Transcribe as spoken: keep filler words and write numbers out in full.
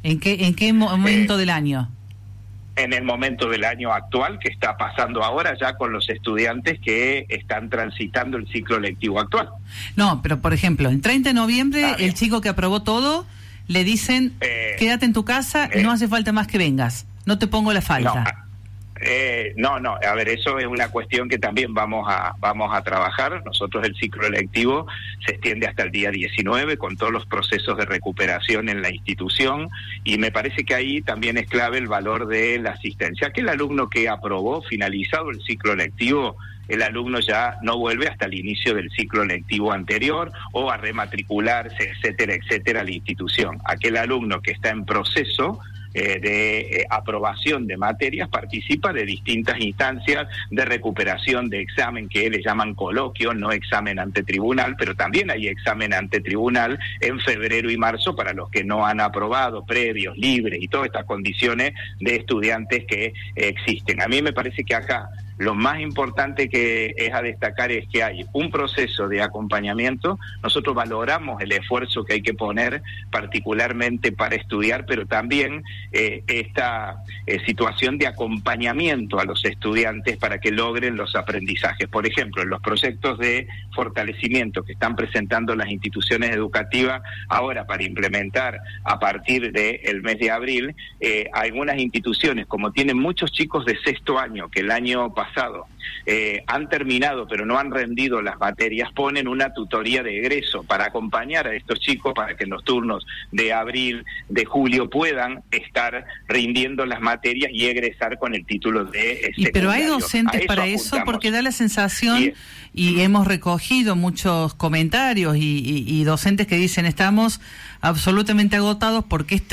¿En qué, en qué momento eh, del año? En el momento del año actual que está pasando ahora ya con los estudiantes que están transitando el ciclo lectivo actual. No, pero por ejemplo, el treinta de noviembre ah, el chico que aprobó todo, le dicen, eh, quédate en tu casa, eh, no hace falta más que vengas, no te pongo la falta. No, Eh, no, no, a ver, eso es una cuestión que también vamos a vamos a trabajar. Nosotros el ciclo lectivo se extiende hasta el día diecinueve con todos los procesos de recuperación en la institución y me parece que ahí también es clave el valor de la asistencia. Aquel alumno que aprobó, finalizado el ciclo lectivo, el alumno ya no vuelve hasta el inicio del ciclo lectivo anterior o a rematricularse, etcétera, etcétera, a la institución. Aquel alumno que está en proceso Eh, de eh, aprobación de materias participa de distintas instancias de recuperación de examen que le llaman coloquio, no examen ante tribunal, pero también hay examen ante tribunal en febrero y marzo para los que no han aprobado, previos, libres y todas estas condiciones de estudiantes que eh, existen. A mí me parece que acá lo más importante que es a destacar es que hay un proceso de acompañamiento. Nosotros valoramos el esfuerzo que hay que poner particularmente para estudiar, pero también eh, esta eh, situación de acompañamiento a los estudiantes para que logren los aprendizajes. Por ejemplo, en los proyectos de fortalecimiento que están presentando las instituciones educativas ahora para implementar a partir del mes de abril, eh, algunas instituciones, como tienen muchos chicos de sexto año que el año pasado pasado eh, han terminado pero no han rendido las materias, ponen una tutoría de egreso para acompañar a estos chicos para que en los turnos de abril, de julio puedan estar rindiendo las materias y egresar con el título de y pero hay docentes eso para apuntamos. Eso porque da la sensación y, y hemos recogido muchos comentarios y, y, y docentes que dicen estamos absolutamente agotados porque este